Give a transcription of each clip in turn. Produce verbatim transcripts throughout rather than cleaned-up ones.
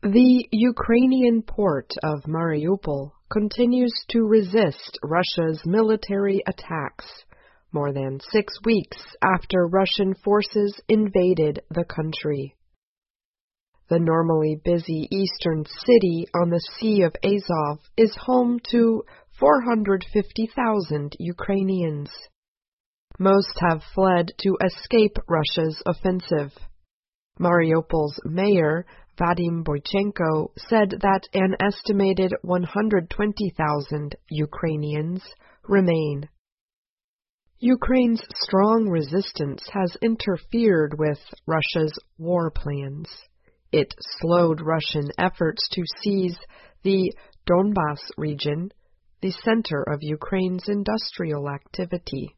The Ukrainian port of Mariupol continues to resist Russia's military attacks, more than six weeks after Russian forces invaded the country. The normally busy eastern city on the Sea of Azov is home to four hundred fifty thousand Ukrainians. Most have fled to escape Russia's offensive. Mariupol's mayor, Vadim Boychenko, said that an estimated one hundred twenty thousand Ukrainians remain. Ukraine's strong resistance has interfered with Russia's war plans. It slowed Russian efforts to seize the Donbas region, the center of Ukraine's industrial activity.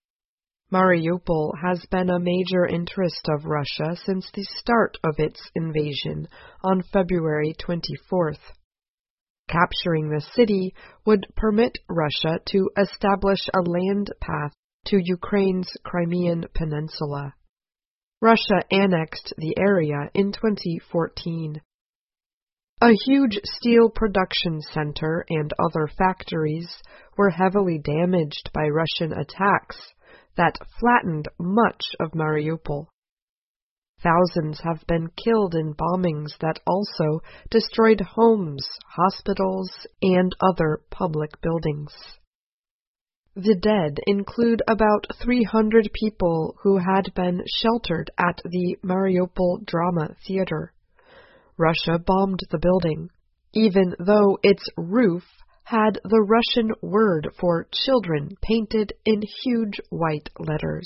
Mariupol has been a major interest of Russia since the start of its invasion on February twenty-fourth. Capturing the city would permit Russia to establish a land path to Ukraine's Crimean Peninsula. Russia annexed the area in twenty fourteen. A huge steel production center and other factories were heavily damaged by Russian attacks that flattened much of Mariupol. Thousands have been killed in bombings that also destroyed homes, hospitals, and other public buildings. The dead include about three hundred people who had been sheltered at the Mariupol Drama Theater. Russia bombed the building, even though its roof had the Russian word for children painted in huge white letters.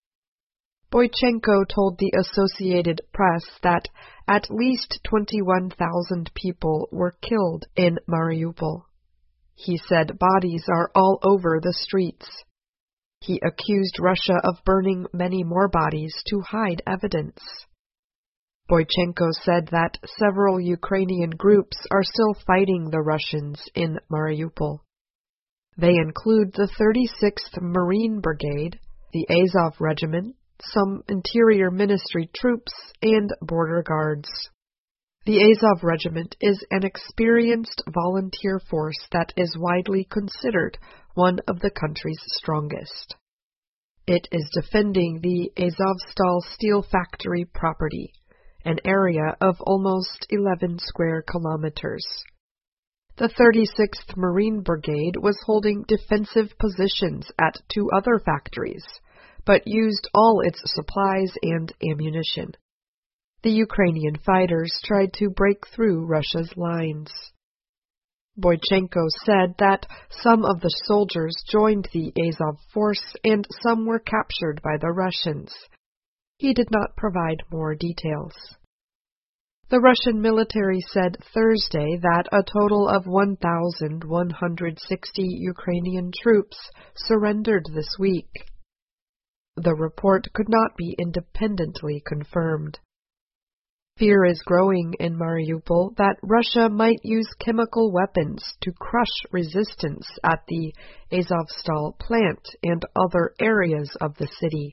Boychenko told the Associated Press that at least twenty-one thousand people were killed in Mariupol. He said bodies are all over the streets. He accused Russia of burning many more bodies to hide evidence. Boychenko said that several Ukrainian groups are still fighting the Russians in Mariupol. They include the thirty-sixth Marine Brigade, the Azov Regiment, some Interior Ministry troops, and border guards. The Azov Regiment is an experienced volunteer force that is widely considered one of the country's strongest. It is defending the Azovstal steel factory property, an area of almost eleven square kilometers. The thirty-sixth Marine Brigade was holding defensive positions at two other factories, but used all its supplies and ammunition. The Ukrainian fighters tried to break through Russia's lines. Boychenko said that some of the soldiers joined the Azov force and some were captured by the Russians. He did not provide more details. The Russian military said Thursday that a total of one thousand one hundred sixty Ukrainian troops surrendered this week. The report could not be independently confirmed. Fear is growing in Mariupol that Russia might use chemical weapons to crush resistance at the Azovstal plant and other areas of the city.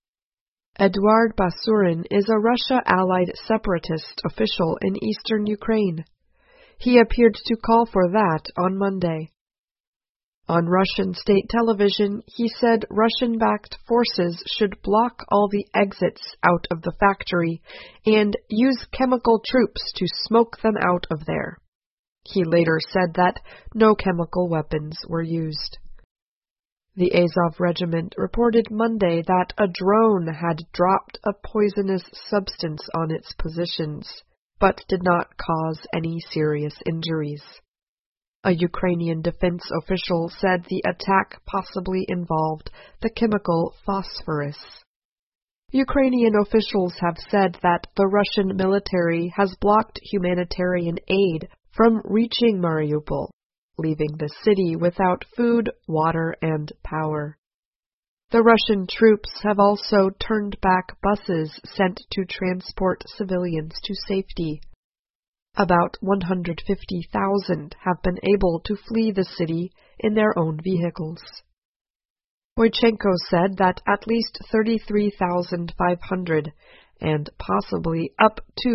Eduard Basurin is a Russia-allied separatist official in eastern Ukraine. He appeared to call for that on Monday. On Russian state television, he said Russian-backed forces should block all the exits out of the factory and use chemical troops to smoke them out of there. He later said that no chemical weapons were used. The Azov Regiment reported Monday that a drone had dropped a poisonous substance on its positions, but did not cause any serious injuries. A Ukrainian defense official said the attack possibly involved the chemical phosphorus. Ukrainian officials have said that the Russian military has blocked humanitarian aid from reaching Mariupol, leaving the city without food, water, and power. The Russian troops have also turned back buses sent to transport civilians to safety. About one hundred fifty thousand have been able to flee the city in their own vehicles. Boychenko said that at least thirty-three thousand five hundred and possibly up to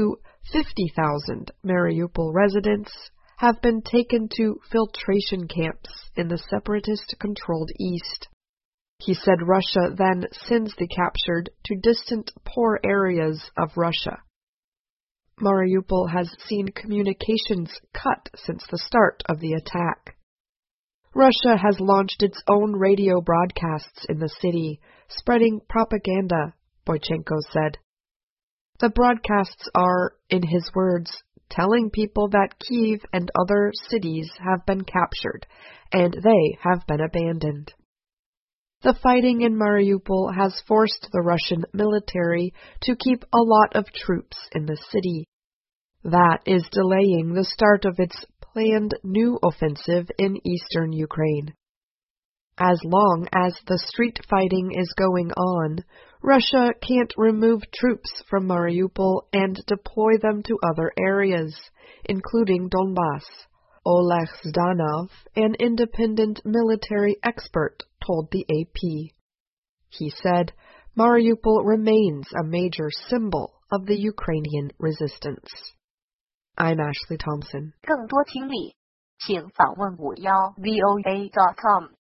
fifty thousand Mariupol residents have been taken to filtration camps in the separatist-controlled east. He said Russia then sends the captured to distant, poor areas of Russia. Mariupol has seen communications cut since the start of the attack. Russia has launched its own radio broadcasts in the city, spreading propaganda, Boychenko said. The broadcasts are, in his words, telling people that Kyiv and other cities have been captured, and they have been abandoned. The fighting in Mariupol has forced the Russian military to keep a lot of troops in the city. That is delaying the start of its planned new offensive in eastern Ukraine. As long as the street fighting is going on, Russia can't remove troops from Mariupol and deploy them to other areas, including Donbas. Oleg Zdanov, an independent military expert, told the A P. He said, Mariupol remains a major symbol of the Ukrainian resistance. I'm Ashley Thompson. 更多听力，请访问五幺 V O A dot com。